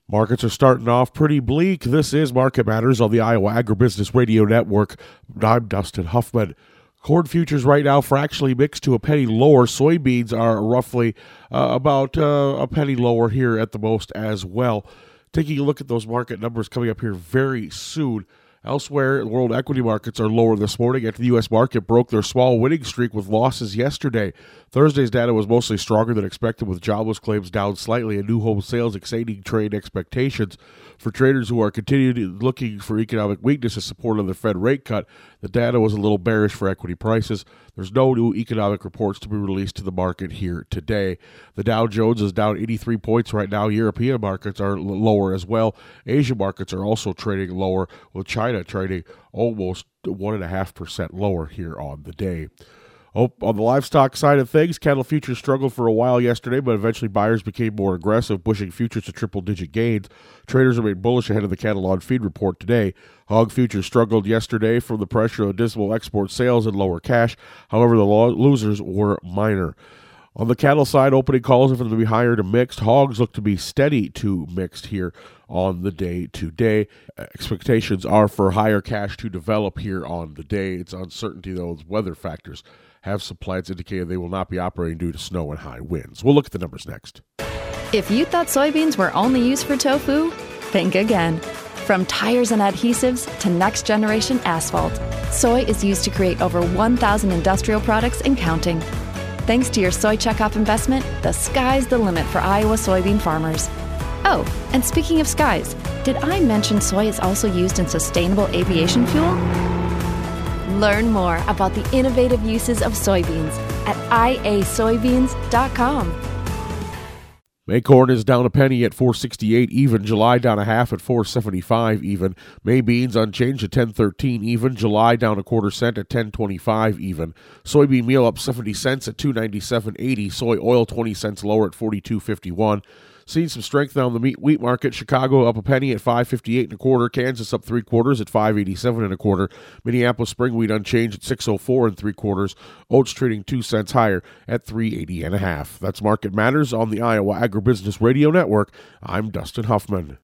Markets are starting off pretty bleak. This is Market Matters on the Iowa Agribusiness Radio Network. I'm Dustin Huffman. Corn futures right now fractionally mixed to a penny lower. Soybeans are roughly about a penny lower here at the most as well. Taking a look at those market numbers coming up here very soon. Elsewhere, world equity markets are lower this morning after the U.S. market broke their small winning streak with losses yesterday. Thursday's data was mostly stronger than expected, with jobless claims down slightly and new home sales exceeding trade expectations. For traders who are continuing looking for economic weakness as support of the Fed rate cut, the data was a little bearish for equity prices. There's no new economic reports to be released to the market here today. The Dow Jones is down 83 points right now. European markets are lower as well. Asian markets are also trading lower, with China trading almost 1.5% lower here on the day. On the livestock side of things, cattle futures struggled for a while yesterday, but eventually buyers became more aggressive, pushing futures to triple-digit gains. Traders remain bullish ahead of the cattle on feed report today. Hog futures struggled yesterday from the pressure of dismal export sales and lower cash. However, the losers were minor. On the cattle side, opening calls are for them to be higher to mixed. Hogs look to be steady to mixed here on the day today. Expectations are for higher cash to develop here on the day. It's uncertainty, though, with weather factors have some plants indicating they will not be operating due to snow and high winds. We'll look at the numbers next. If you thought soybeans were only used for tofu, think again. From tires and adhesives to next-generation asphalt, soy is used to create over 1,000 industrial products and counting. Thanks to your Soy Checkoff investment, the sky's the limit for Iowa soybean farmers. Oh, and speaking of skies, did I mention soy is also used in sustainable aviation fuel? Learn more about the innovative uses of soybeans at iasoybeans.com. May corn is down a penny at $4.68 even. July down a half at $4.75 even. May beans unchanged at $10.13 even. July down a quarter cent at $10.25 even. Soybean meal up 70 cents at $2.97.80. Soy oil 20 cents lower at $42.51. Seeing some strength now in the wheat market. Chicago up a penny at $5.58 and a quarter. Kansas up 3/4 at $5.87 and a quarter. Minneapolis spring wheat unchanged at $6.04 and 3/4. Oats trading 2 cents higher at $3.80 and a half. That's Market Matters on the Iowa Agribusiness Radio Network. I'm Dustin Huffman.